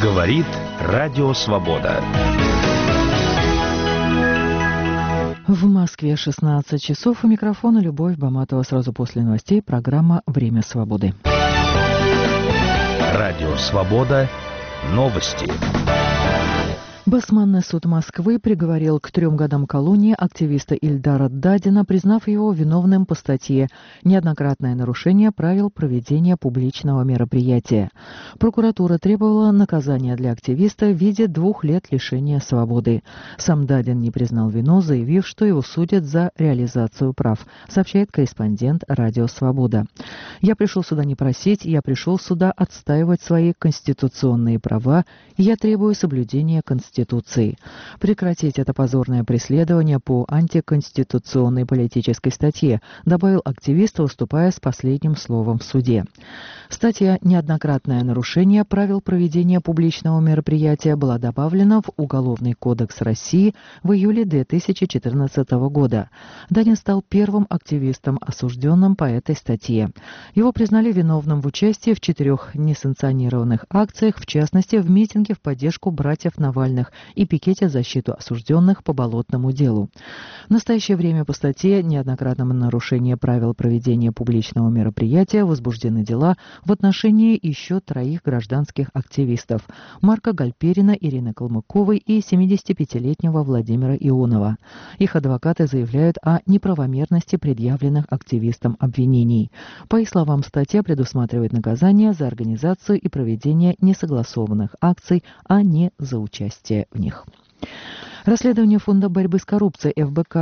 Говорит Радио Свобода. В Москве 16 часов. У микрофона Любовь Баматова. Сразу после новостей программа «Время свободы». Радио Свобода. Новости. Басманный суд Москвы приговорил к 3 годам колонии активиста Ильдара Дадина, признав его виновным по статье «Неоднократное нарушение правил проведения публичного мероприятия». Прокуратура требовала наказания для активиста в виде 2 лет лишения свободы. Сам Дадин не признал вину, заявив, что его судят за реализацию прав, сообщает корреспондент «Радио Свобода». «Я пришел сюда не просить, я пришел сюда отстаивать свои конституционные права, и я требую соблюдения Конституции. Прекратить это позорное преследование по антиконституционной политической статье», добавил активист, выступая с последним словом в суде. Статья «Неоднократное нарушение правил проведения публичного мероприятия» была добавлена в Уголовный кодекс России в июле 2014 года. Дадин стал первым активистом, осужденным по этой статье. Его признали виновным в участии в 4 несанкционированных акциях, в частности, в митинге в поддержку братьев Навальных и пикете в защиту осужденных по Болотному делу. В настоящее время по статье «Неоднократное нарушение правил проведения публичного мероприятия» возбуждены дела в отношении еще 3 гражданских активистов – Марка Гальперина, Ирины Калмыковой и 75-летнего Владимира Ионова. Их адвокаты заявляют о неправомерности предъявленных активистам обвинений. По их словам, статья предусматривает наказание за организацию и проведение несогласованных акций, а не за участие в них. Расследование Фонда борьбы с коррупцией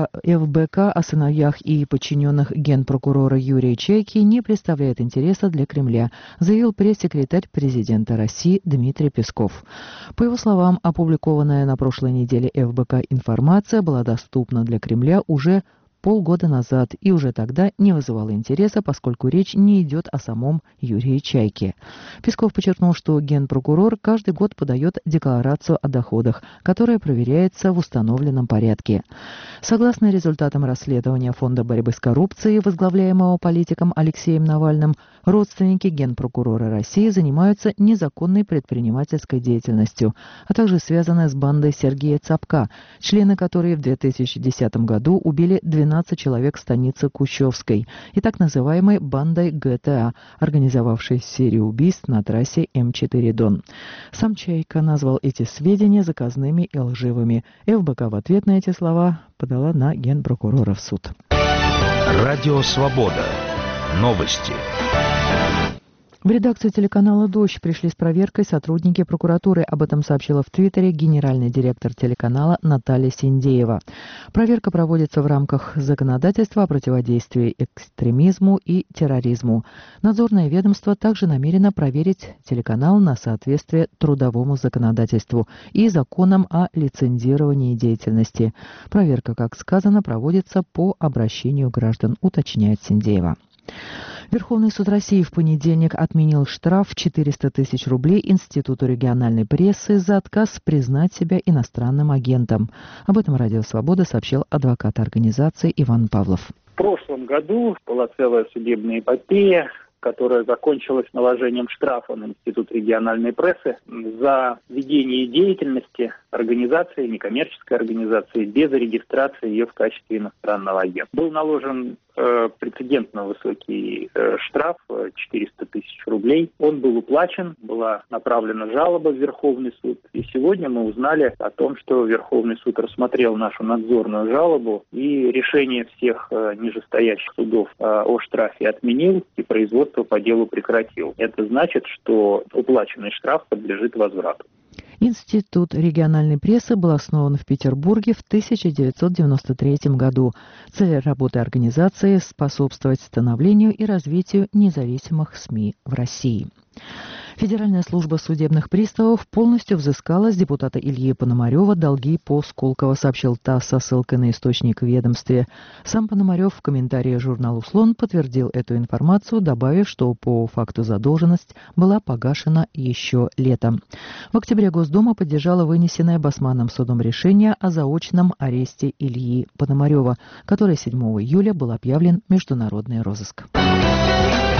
ФБК о сыновьях и подчиненных генпрокурора Юрия Чайки не представляет интереса для Кремля, заявил пресс-секретарь президента России Дмитрий Песков. По его словам, опубликованная на прошлой неделе ФБК информация была доступна для Кремля уже полгода назад и уже тогда не вызывала интереса, поскольку речь не идет о самом Юрии Чайке. Песков подчеркнул, что генпрокурор каждый год подает декларацию о доходах, которая проверяется в установленном порядке. Согласно результатам расследования Фонда борьбы с коррупцией, возглавляемого политиком Алексеем Навальным, родственники генпрокурора России занимаются незаконной предпринимательской деятельностью, а также связаны с бандой Сергея Цапка, члены которой в 2010 году убили 12 человек в станице Кущевской, и так называемой бандой ГТА, организовавшей серию убийств на трассе М4 Дон. Сам Чайка назвал эти сведения заказными и лживыми. ФБК в ответ на эти слова подала на генпрокурора в суд. Радио Свобода. Новости. В редакцию телеканала «Дождь» пришли с проверкой сотрудники прокуратуры. Об этом сообщила в Твиттере генеральный директор телеканала Наталья Синдеева. Проверка проводится в рамках законодательства о противодействии экстремизму и терроризму. Надзорное ведомство также намерено проверить телеканал на соответствие трудовому законодательству и законам о лицензировании деятельности. Проверка, как сказано, проводится по обращению граждан, уточняет Синдеева. Верховный суд России в понедельник отменил штраф в 400 тысяч рублей Институту региональной прессы за отказ признать себя иностранным агентом. Об этом Радио Свобода сообщил адвокат организации Иван Павлов. В прошлом году была целая судебная эпопея, которая закончилась наложением штрафа на Институт региональной прессы за ведение деятельности организации, некоммерческой организации, без регистрации ее в качестве иностранного агента. Был наложен прецедентно высокий штраф 400 тысяч рублей. Он был уплачен, была направлена жалоба в Верховный суд. И сегодня мы узнали о том, что Верховный суд рассмотрел нашу надзорную жалобу и решение всех нижестоящих судов о штрафе отменил и производство по делу прекратил. Это значит, что уплаченный штраф подлежит возврату. Институт региональной прессы был основан в Петербурге в 1993 году. Цель работы организации – способствовать становлению и развитию независимых СМИ в России. Федеральная служба судебных приставов полностью взыскала с депутата Ильи Пономарева долги по Сколково, сообщил ТАСС со ссылкой на источник в ведомстве. Сам Пономарев в комментарии журналу «Слон» подтвердил эту информацию, добавив, что по факту задолженность была погашена еще летом. В октябре Госдума поддержала вынесенное Басманным судом решение о заочном аресте Ильи Пономарева, который 7 июля был объявлен в международный розыск.